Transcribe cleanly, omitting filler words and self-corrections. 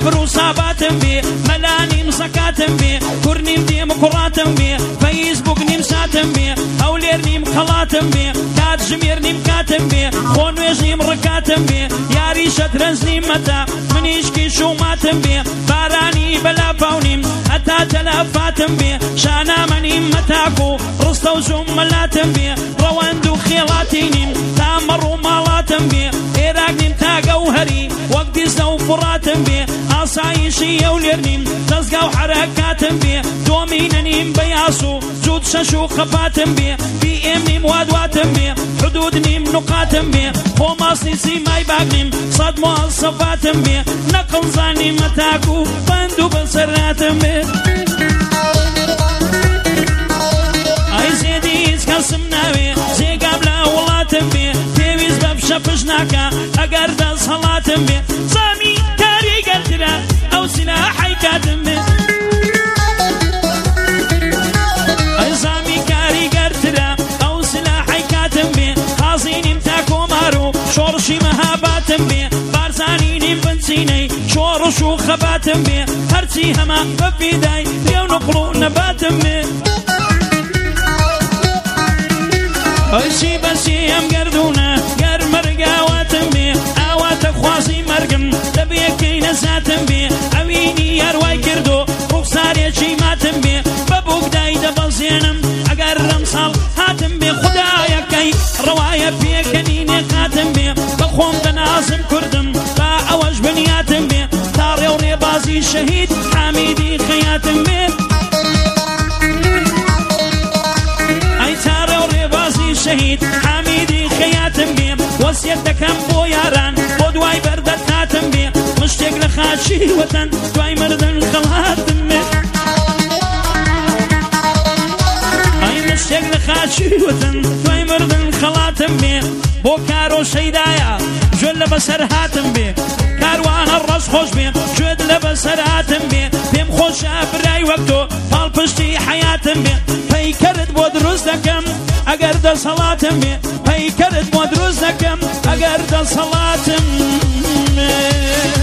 سبر وصاباتم بي ملاني مسكاتم بي كورنيم ديمقراطم بي فيسبوك نيم ساتم بي هولير نيم خلاتم بي كات جمير نيم كاتم بي خونويش نيم ركاتم بي ياري شترنز نيم متى منيشكي شو ماتم بي باراني بلا فونيم حتى تلفاتم بي شانا منيم متاكو رستو زملاتم بي رواندو خيلاتينيم تامر ومالاتم بي إيراق نيم تا قوهري وقتي سوفراتم بي عصايشي وليرنيم تزقاو حركاتم بي دوميننيم بياسو جود ششو خفاتم بي بي ام نيم وادواتم بي حدود نيم نقاتم بي خوماسني سيماي باقنيم صد مواصفاتم بي نقل زاني متاكو بندو بسراتم بي اي زيدي اسكاسم ناوي زي قابلا ولاتم بي تيويز ببشفش ناكا اقر دا صلاتم بي صامي كاري قلتلا او سلاحي كاتم بي اي صامي كاري قلتلا او سلاحي كاتم بي خاصيني متاكو مارو شورشي مهاباتم بي بارزانيني بنسيني شورشو خباتم بي هرسي هما بفيداي ليو نقلو نباتم بي ايشي بسي ام قردونا قر مرقاواتم بي اوات اخواسي مرقم لبيكي نساتم بي اويني يارواي كردو رخصاري شي ماتم بي بابوك دايدا بزينم اقر رمصال هاتم بي خدايا كي روايا بيكنيني قاتم بي بخوم دنازم كردم با اوج بنياتم بي تاري وريبازي شهيد حميدي خياتم بي شهيد حميدي خياتم بي وسيتكم بو ياران ودواي بردت هاتم بي مشتاق لخاشي وطن دواي مردن خلاتم بي اي مشتاق لخاشي وطن دواي مردن خلاتم بي بو كارو شيدايا جل بسر هاتم بي كاروان الرش خوش بي جد لبسر هاتم بي بيم خوش ابراي وقتو بالبشتي حياتم بي فيكرد بود روز دكم اگر دا صلاتم بي هي كرد مدروز نكم اگر دا صلاتم